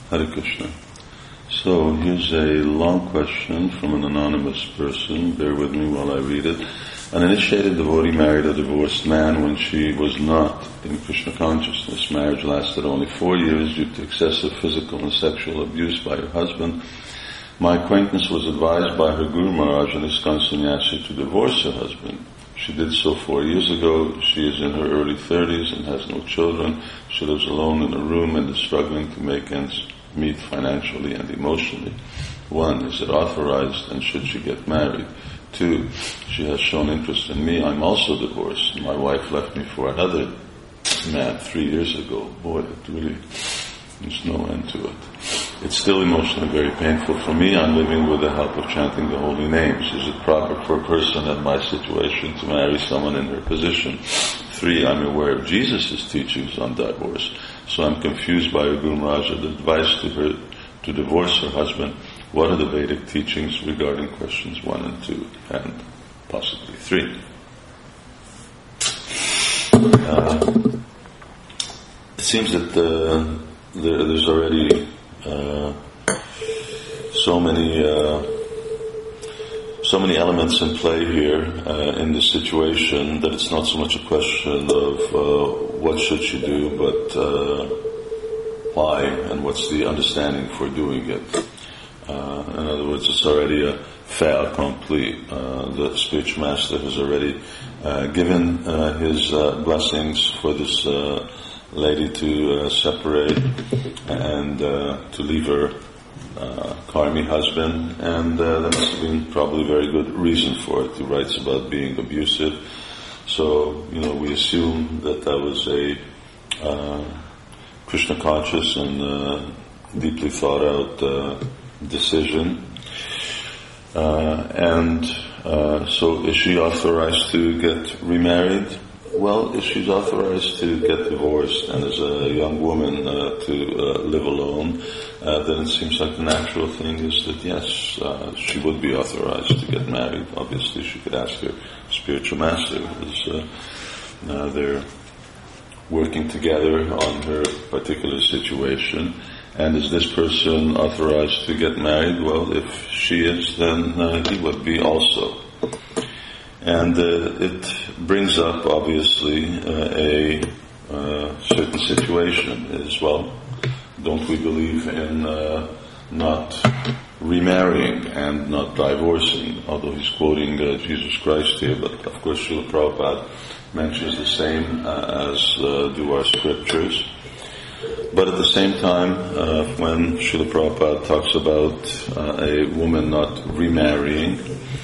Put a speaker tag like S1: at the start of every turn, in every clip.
S1: Hare Krishna. So here's a long question from an anonymous person. Bear with me while I read it. An initiated devotee married a divorced man when she was not in Krishna consciousness. Marriage lasted only 4 years due to excessive physical and sexual abuse by her husband. My acquaintance was advised by her Guru Maharaj and ISKCON Sannyasi to divorce her husband. She did so 4 years ago. She is in her early 30s and has no children. She lives alone in a room and is struggling to make ends meet financially and emotionally. 1. Is it authorized and should she get married? 2. She has shown interest in me. I'm also divorced. My wife left me for another man 3 years ago. Boy, it really, there's no end to it. It's still emotionally very painful for me. I'm living with the help of chanting the holy names. Is it proper for a person in my situation to marry someone in her position? 3. I'm aware of Jesus' teachings on divorce, so I'm confused by her Guru Maharaj's advice to her to divorce her husband. What are the Vedic teachings regarding questions 1 and 2 and possibly 3? It seems that there's already so many elements in play here in this situation that it's not so much a question of what should she do, but why and what's the understanding for doing it. In other words, it's already a fait accompli. The spiritual master has already given his blessings for this lady to separate and to leave her karmi husband, and there must have been probably a very good reason for it. He writes about being abusive, so we assume that was a Krishna conscious and deeply thought out decision. So is she authorized to get remarried? Well, if she's authorized to get divorced and as a young woman to live alone, then it seems like the natural thing is that yes, she would be authorized to get married. Obviously, she could ask her spiritual master, because they're working together on her particular situation. And is this person authorized to get married? Well, if she is, then he would be also. And it brings up, obviously, a certain situation as well. Don't we believe in not remarrying and not divorcing? Although he's quoting Jesus Christ here, but of course Srila Prabhupada mentions the same as do our scriptures. But at the same time, when Srila Prabhupada talks about a woman not remarrying,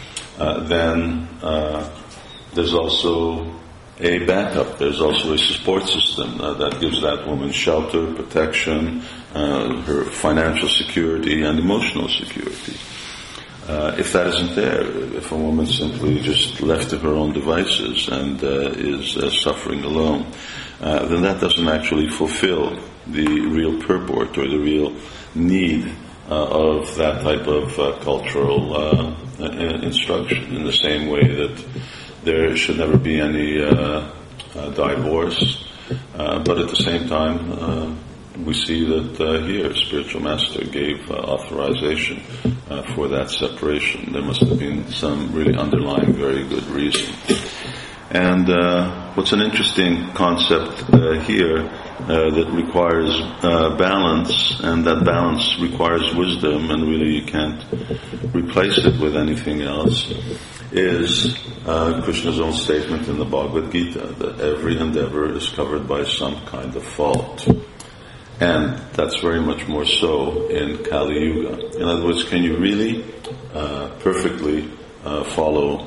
S1: then there's also a backup. There's also a support system that gives that woman shelter, protection, her financial security and emotional security. If that isn't there, if a woman simply just left to her own devices and is suffering alone, then that doesn't actually fulfill the real purport or the real need of that type of cultural instruction, in the same way that there should never be any divorce, but at the same time we see that here spiritual master gave authorization for that separation. There must have been some really underlying very good reason. And what's an interesting concept here that requires balance, and that balance requires wisdom, and really you can't replace it with anything else, is Krishna's own statement in the Bhagavad Gita that every endeavor is covered by some kind of fault. And that's very much more so in Kali Yuga. In other words, can you really perfectly follow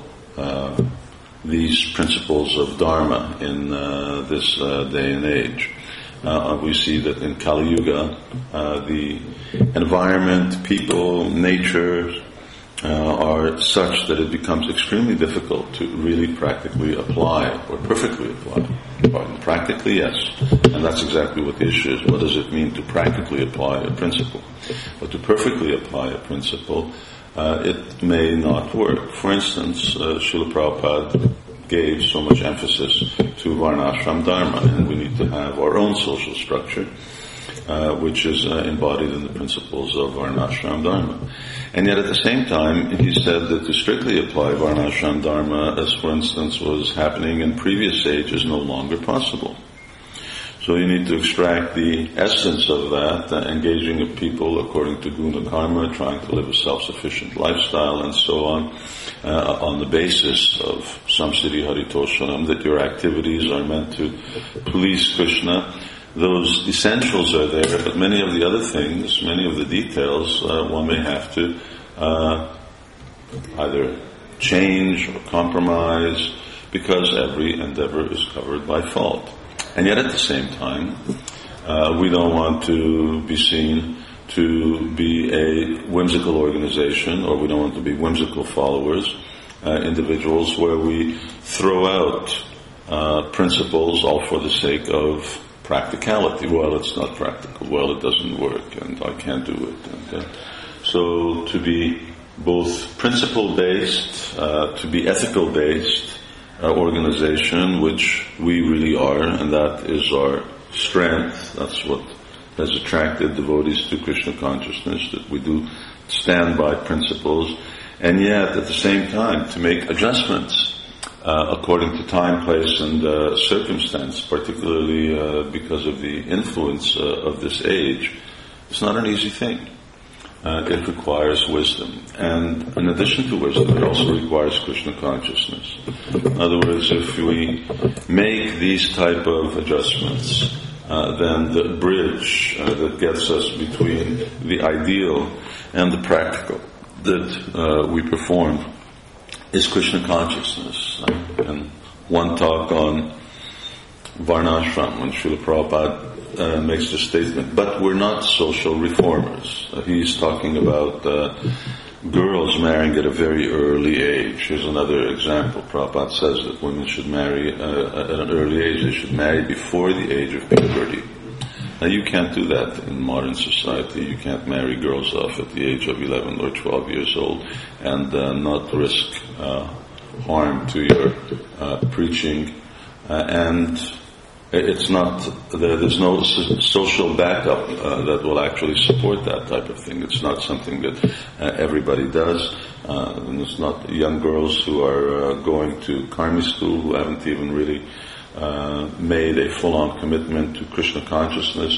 S1: these principles of Dharma in this day and age? We see that in Kali Yuga, the environment, people, nature are such that it becomes extremely difficult to really practically apply or perfectly apply. Practically, yes, and that's exactly what the issue is. What does it mean to practically apply a principle? But to perfectly apply a principle, it may not work. For instance, Srila Prabhupada gave so much emphasis to Varnashram Dharma, and we need to have our own social structure. which is embodied in the principles of Varnashram Dharma. And yet at the same time, he said that to strictly apply Varnashram Dharma, as for instance was happening in previous age, is no longer possible. So you need to extract the essence of that, engaging of people according to guna karma, trying to live a self-sufficient lifestyle and so on the basis of samsiddhi haritoshanam, that your activities are meant to please Krishna. Those essentials are there, but many of the other things, many of the details, one may have to either change or compromise, because every endeavor is covered by fault. And yet at the same time, we don't want to be seen to be a whimsical organization, or we don't want to be whimsical followers, individuals where we throw out principles all for the sake of practicality. Well, it's not practical. Well, it doesn't work, and I can't do it. And, so to be both principle-based, to be ethical-based, organization, which we really are, and that is our strength. That's what has attracted devotees to Krishna consciousness, that we do stand by principles, and yet at the same time to make adjustments according to time, place, and circumstance, particularly because of the influence of this age. It's not an easy thing. It requires wisdom. And in addition to wisdom, it also requires Krishna consciousness. In other words, if we make these type of adjustments, then the bridge that gets us between the ideal and the practical that we perform is Krishna consciousness. And one talk on Varnashram, when Srila Prabhupada makes the statement, but we're not social reformers. He's talking about girls marrying at a very early age. Here's another example. Prabhupada says that women should marry at an early age. They should marry before the age of puberty. Now you can't do that in modern society. You can't marry girls off at the age of 11 or 12 years old and not risk harm to your preaching. And it's not, there's no social backup that will actually support that type of thing. It's not something that everybody does. And it's not young girls who are going to karmi school who haven't even really made a full-on commitment to Krishna consciousness.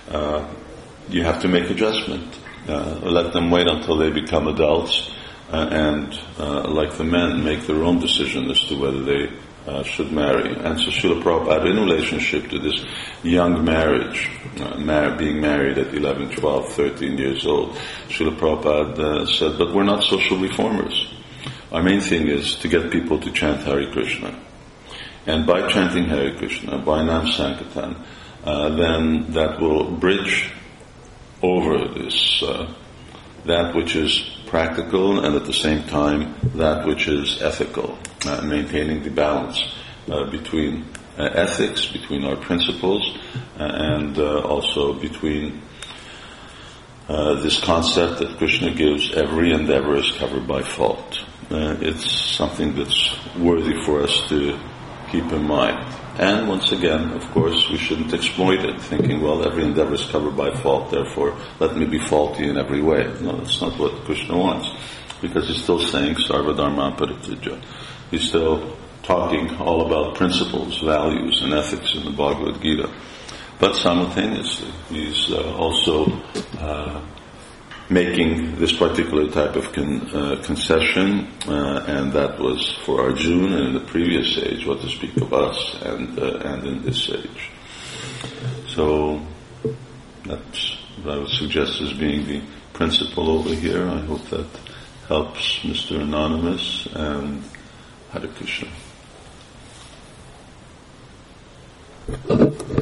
S1: You have to make adjustment. Let them wait until they become adults and like the men, make their own decision as to whether they should marry. And so Srila Prabhupada, in relationship to this young marriage, being married at 11, 12, 13 years old, Srila Prabhupada said, but we're not social reformers. Our main thing is to get people to chant Hare Krishna. And by chanting Hare Krishna, by Nam Sankirtan, then that will bridge over this, that which is practical and at the same time that which is ethical, maintaining the balance between ethics, between our principles, and also between this concept that Krishna gives, every endeavor is covered by fault. It's something that's worthy for us to keep in mind. And once again, of course, we shouldn't exploit it, thinking, well, every endeavor is covered by fault, therefore let me be faulty in every way. No, that's not what Krishna wants, because he's still saying Sarva Dharma Paritijya. He's still talking all about principles, values, and ethics in the Bhagavad Gita. But simultaneously, he's also making this particular type of concession, and that was for Arjuna in the previous age, what to speak of us, and in this age. So that's what I would suggest as being the principle over here. I hope that helps Mr. Anonymous, and Hare Krishna.